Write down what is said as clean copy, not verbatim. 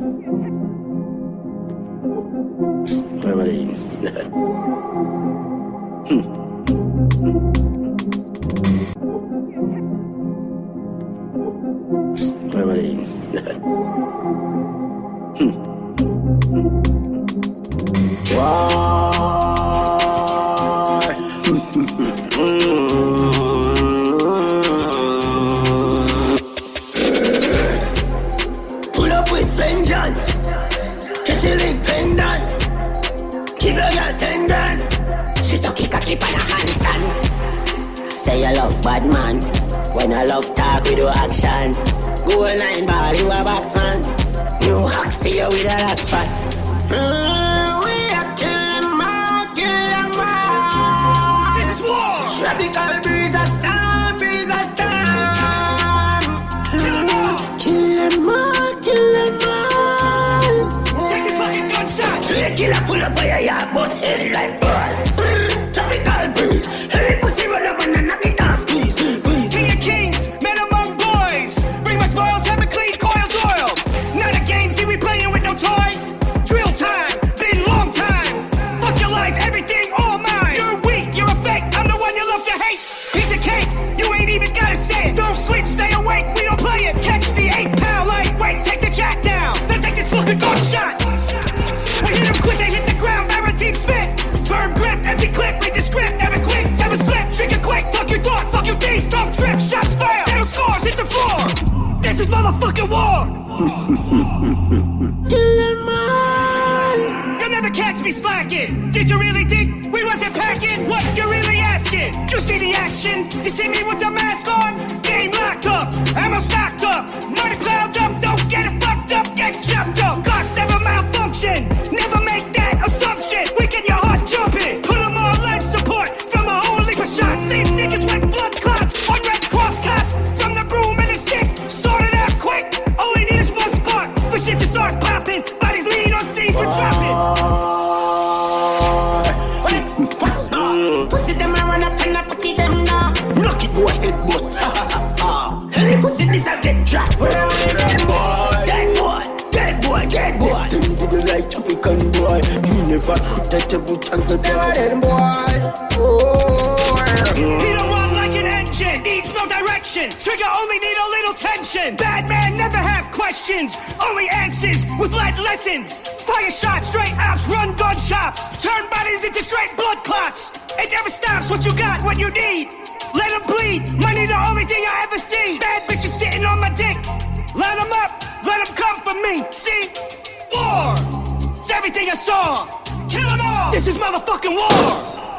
Family. Family. Pull up with vengeance. Catch a link pendant. Give her your tendon. She so kick a clip on a handstand. Say you love bad man. When I love talk we do action. Goal line ball you a boxman. New hack see you with a lock spot. We are killing more, killing more. This is war. Tropical breeze a storm, breeze a storm. Killing more, killing more. Take this fucking gunshot. Three killer pull up on your yard, bust head like ball. Tropical breeze, hey pussy run up and knock it off, squeeze. King of kings, men among boys. Bring my spoils, have a clean coils oil. Not a game, see we playing with no toys. Drill time, been long time. Fuck your life, everything all mine. You're weak, you're a fake, I'm the one you love to hate. Piece of cake, you ain't even gotta say it. Don't sleep, stay awake, we don't play it. Catch the 8-pound lightweight, take the jack down. Then take this fucking gunshot. We hit him quick, they hit the ground, arrow team spit. Firm grip, empty clip, make the script. Never quick, never slip, trigger quick. Fuck your thought, fuck your deed, don't trip. Shots fire, settle scores, hit the floor. This is motherfucking war. Killing more. You'll never catch me slacking. Did you really think we wasn't packing? What you really asking? You see the action? You see me with the mask on? Game locked up, ammo stocked up, money piled up. Don't get it fucked up, get chopped up. Clock never malfunction. Never make that assumption. We get your heart jumping. Put 'em on life support from a whole heap of shots. Same niggas with blood clots on red cross cots from the broom and the stick. Sort it out quick. Only need is one spark for shit to start popping. Bodies lean on scene for dropping. Pussy them a run up and I putty them now. Rock it go ahead boss. Any pussy this a get dropped. Dead boy, dead boy, dead boy, dead boy. This thing did the like tropical boy. You never hit that every time the dead boy. He don't run like an engine, needs no direction. Trigger only need a little tension. Bad man never have questions, only answers with light lessons. Fire shots, straight ops, run gun shops. Turn bodies into straight blood clots. It never stops, what you got, what you need. Let them bleed, money the only thing I ever see. Bad bitches sitting on my dick. Line them up, let them come for me. See? War, it's everything I saw. Kill them all, this is motherfucking war.